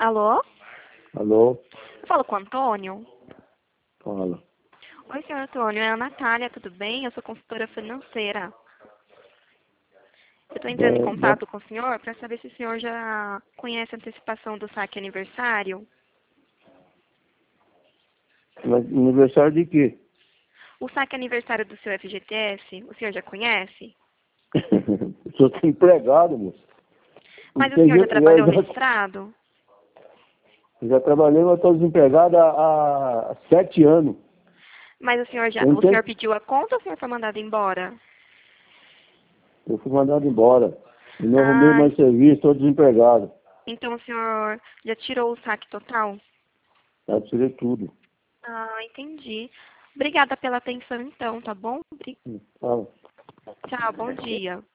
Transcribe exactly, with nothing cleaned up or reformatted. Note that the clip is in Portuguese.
Alô? Alô? Eu falo com o Antônio? Fala. Oi, senhor Antônio. É a Natália, tudo bem? Eu sou consultora financeira. Eu estou entrando em Da, da, contato com o senhor para saber se o senhor já conhece a antecipação do saque aniversário. mas aniversário de quê? O saque aniversário do seu F G T S, o senhor já conhece? Eu sou empregado, moço. Mas o Tem senhor já gente- Eu trabalhou no já, Estado? eu já trabalhei, mas estou desempregado há, há sete anos. Mas o senhor já, Eu, não o tenho, senhor pediu a conta ou o senhor foi mandado embora? eu fui mandado embora. Eu não arrumei Ah, mais serviço, estou desempregado. então o senhor já tirou o saque total? Já tirei tudo. Ah, entendi. Obrigada pela atenção então, tá bom? Obri- Fala. Tchau, bom dia.